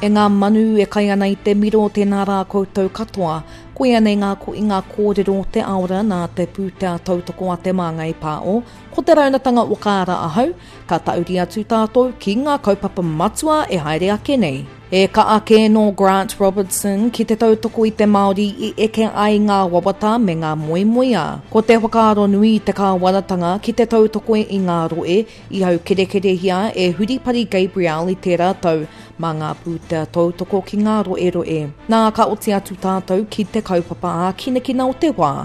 E ngā manu e kai ana I te miro tēnā rā koutou katoa, koe anei ngā ko I ngā kōrero te aora nā te pūtea tautoko a te māngai pāo, ko te raunatanga wakaara ahau, ka tauri atu tātou ki ngā kaupapa matua e haere ake nei. E ka ake no Grant Robertson ki te tautoko I te Māori I eke ai ngā wawata me ngā moemoea. Ko te whakaaro nui te kāwaratanga ki te tautoko I ngā roe I hau kerekerehia e Huripari Gabriel I te rātau mā ngā pūtea tautoko ki ngā roe. Nā ka oti atu tātou ki te kaupapa a kinekina o te wā.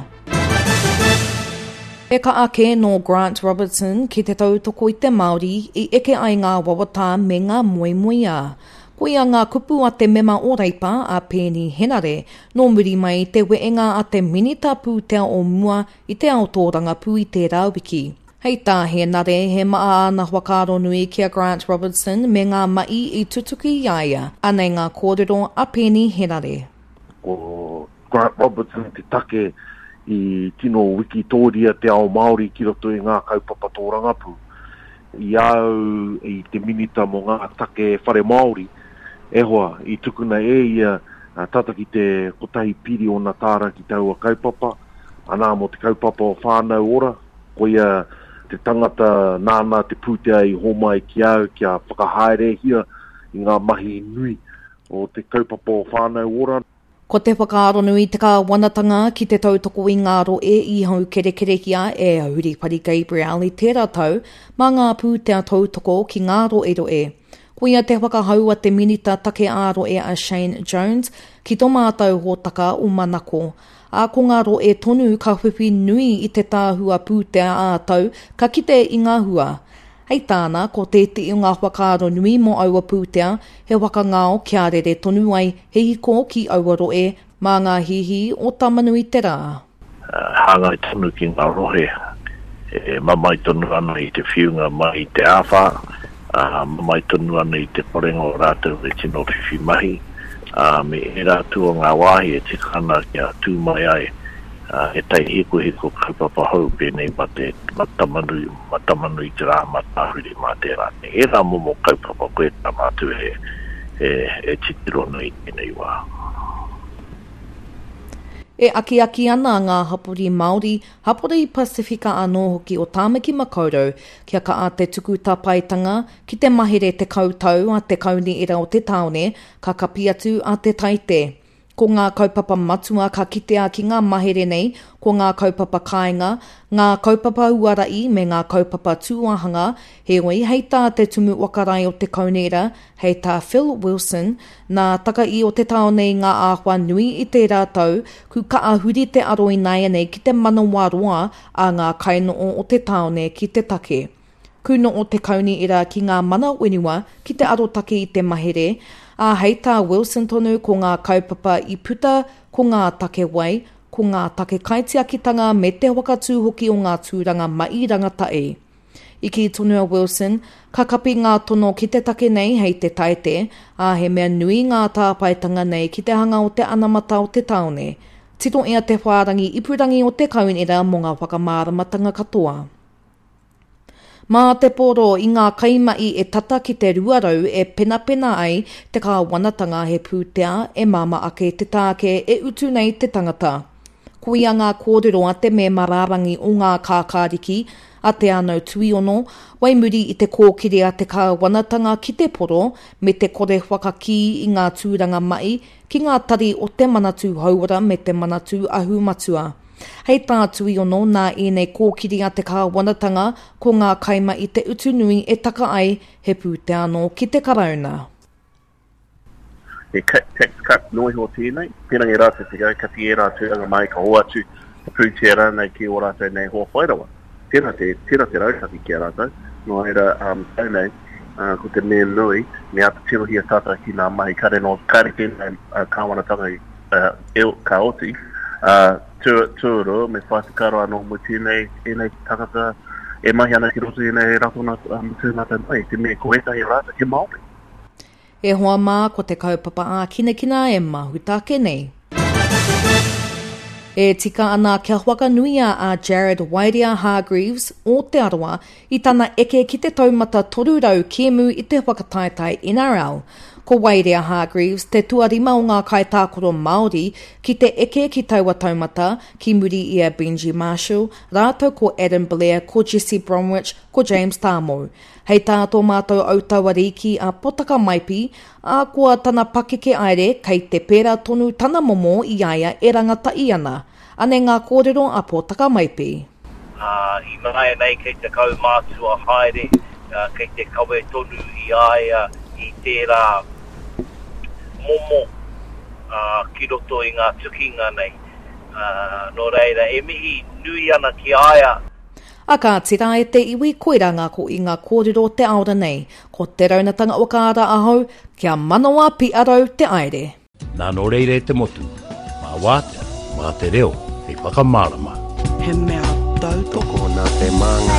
E ka ake no Grant Robertson ki te tautoko I te Māori I eke ai ngā wawata me ngā moemoea. Ko ia ngā kupu a te mema o reipa a Penny Henare, no muri mai te weenga a te minita pūtea o mua I te aotōranga pū I te rāwiki. Hei tā he nare he maa ana whakaaro nui kia Grant Robertson me ngā mai I tutuki iaia, anei ngā kōrero a Penny Henare. O Grant Robertson te take I tino Wikitoria te ao Māori ki roto I ngā kaupapa tōranga pū. I au I te minita mo ngā take whare Māori. E hoa, I tukuna ia tata ki te kotahi piri o nā tāra ki taua kaupapa, anā mo te kaupapa o whānau ora, ko ia te tangata nāna te pūtea I homai ki au kia whakahaere hia I ngā mahi nui o te kaupapa o whānau ora. Ko te whakaaro nui te kāwanatanga ki te tautoko I ngā roe I hau kerekerehia e Huripari Gabriel I tērā tau, mā ngā pūtea tautoko ki ngā roe. Ko ia te whakahau a te minita take āroe a Shane Jones ki tō mātou hōtaka o Manako. A ko ngā roe tonu ka whiwhi nui I te tāhua pūtea ātau ka kite I ngā hua. Hei tāna, ko te iti o ngā whakaaro nui mo aua pūtea, he waka ngāo kia rere tonu ai hei ko ki aua roe mā ngā hihi o tamanui te rā. Hāngai tonu ki ngā rohe, mamai tonu ana I te whiunga mai te āwha, mamai tonu ana I te porenga o rātou e tino whiwhi mahi, me e rātou o ngā wāhi e te kana kia tū mai ai, e tai hiko kaupapa hau pēnei ma te matamanu I te rā matahuri mā te rāne. E rā momo kaupapa koe tā mātu e titiro nui tēnei wā. E aki ana ngā hapori Māori, hapori Pasifika anō hoki o Tāmaki Makaurau, kia ka a te tuku tāpaitanga ki te mahere te kautau a te kauni ira o te taone, ka kapi atu a te taite. Ko ngā kaupapa matua ka kitea ki ngā mahere nei, ko ngā kaupapa kāinga, ngā kaupapa uarai me ngā kaupapa tūahanga, he oi hei tā te tumu wakarai o te kaunera, hei tā Phil Wilson, nā taka I o te taone ngā āhua nui I te rātau, ku ka ahuri te aroi nei nei ki te manawaroa a ngā kainoo o te taone ki te take. Kuno o te kauni ira ki ngā mana wenua ki te arotake I te mahere, a hei tā Wilson tonu ko ngā kaupapa I puta, ko ngā take wai, ko ngā take kaitiakitanga me te wakatū hoki o ngā tūranga mai rangata e. I ki tonua Wilson, ka kapi ngā tono ki te take nei hei te taite, a he mea nui ngā tāpaitanga nei ki te hanga o te anamata o te taone. Tito ea te whārangi ipurangi o te kaunera mo ngā whakamāramatanga katoa. Mā te poro I ngā kaimai e tata ki te ruarau e pena ai te kāwanatanga he pūtea e māma ake te tāke e utu nei te tangata. Ko ia ngā kōrero a te me mararangi o ngā kākāriki a te anau tuiono, waimuri I te kōkiri a te kāwanatanga ki te poro me te kore whakaki I ngā tūranga mai ki ngā tari o te manatū hauara me te manatū ahu matua. Hei tā tuiono nā enei kōkiri a te kāwanatanga ko ngā kaima I te utu nui e taka ai he pūtea anō ki te karauna. He tax cut noi ho tēnei, pirangi rā te kau, kati e rā tūranga mai ka hoa atu, pūtea rānei ki o rātou nei hoa whairawa. Tēnā te rautaki ki a rātou, no era taunei, ko te mea nui, me ata tirohi a tata ki ngā mahi kare no kare tēnei kāwanatanga ka oti, tūro me whātikaro anō mo tēnei enei takata e mahi ana ki roto enei ratona tūnata mai, te mea koetahi rāta ki Māori. E hoa mā ko te kaupapa a kinekina e mahutake nei. E tika ana kia waka nuia a Jared Wairia Hargreaves o te aroa I tana eke ki te taumata torurau kemu I te whakataetai NRL. Ko Wairea Hargreaves, te tuarima o ngā kaitākoro Māori ki te eke ki taua taumata, ki muri ia Benji Marshall, rātou ko Adam Blair, ko Jesse Bromwich, ko James Tāmou. Hei tātou mātou autawariki a potaka maipi, a kua tana pakeke aere kei te pērā tonu tana momo i aia e rangata i ana. Ane ngā kōrero a potaka maipi. I mai nei kei te kau mātua haere, kei te kawe tonu i aia i tērā momo ki roto i ngā tukinga nei. No reira, e mihi nui ana ki aia. A ka tira e te iwi koiranga ko i ngā kōrero te aora nei, ko te raunatanga o ka ara ahau, kia manawa pi arau te aere. Nā no reire te motu, mā wātea, mā te reo, hei whakamārama. He mea tautoko nā te manga